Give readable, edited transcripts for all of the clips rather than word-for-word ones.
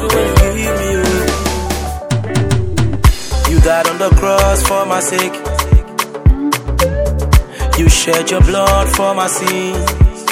love it when you give me, oh. You died on the cross for my sake. You shed your blood for my sins.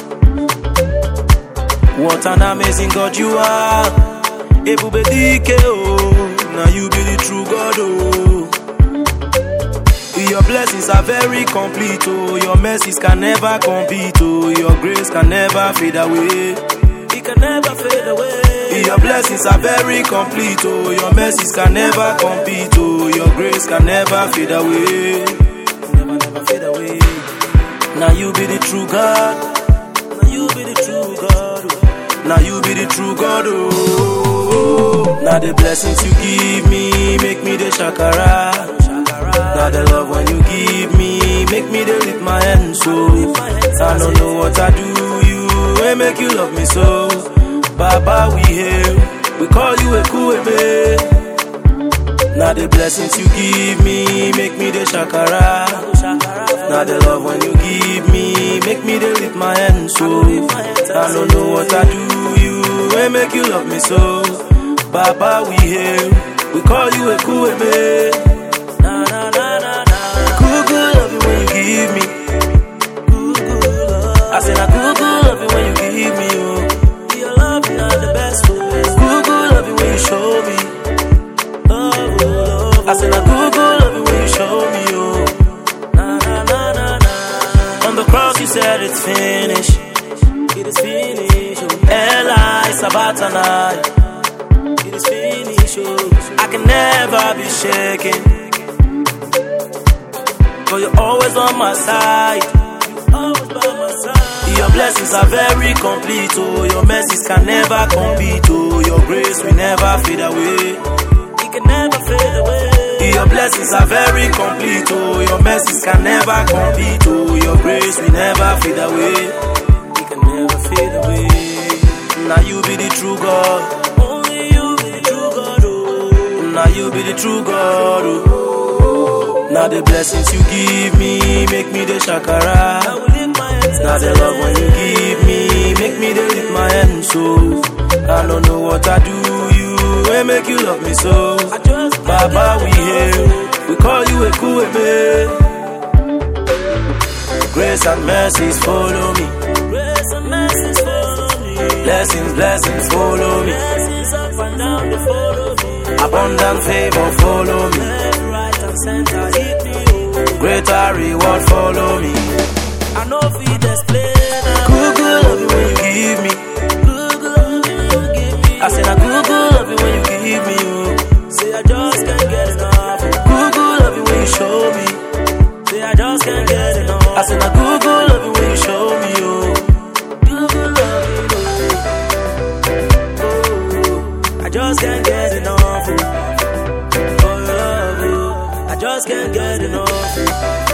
What an amazing God you are. Ebube dike, oh. Now you be the true God, oh. Your blessings are very complete, oh. Your mercies can never compete, oh. Your grace can never fade away. It can never fade away. Your blessings are very complete, oh. Your mercies can never compete, oh. Your grace can never fade away. Never fade away. Now you be the true God. Now you be the true God, oh. Now you be the true God, oh. Now the blessings you give me make me the shakara. Now the love when you give me make me the lift my hands, so I don't know what I do, you ain't make you love me so. Baba, we hail, we call you a kuebe. Now the blessings you give me make me the shakara. Now the love when you give me make me the lift my hands, so I don't know what I do, you ain't make you love me so. Baba, we hail, we call you a kuebe. Na na na na na. Good love it when you give me. Good love. I said I good love it when you give me, oh. Your love is not the best for me. Good love it when you show me. Love. I said I good love it when you show me, oh. Na na na na na. On the cross you said it's finished. It is finished, oh. Eli Sabatanai. It is finished, oh. I can never be shaken. But you're always on my side. Always by my side. Your blessings are very complete, oh. Your mercies can never compete, oh. Your grace will never fade away. It can never fade away. Your blessings are very complete, oh. Your mercies can never compete, oh. Your grace will never fade away. It can never fade away. Now you be the true God. Only you be the true God, oh. Now you be the true God, oh. Now the blessings you give me make me the shakara. Now the love when you give me make me the lift my hands, so I don't know what I do, you ain't make you love me so. Baba, we hail, we call you a kuebe. Grace and mercies follow me. Grace and mercies follow me. Blessings follow me. Blessings up and down they follow me. Abundant favor follow me. Center hit me, oh. Greater reward follow me. I know if you display now. Good love it when you give me. Good love it when you give me. I said I good love it when you give me, oh. Say I just can't get enough. Good love it when you show me. Say I just can't get enough. I said I good love it when you show me, oh. Good love it, oh. I just can't get enough, oh. Just can't get enough.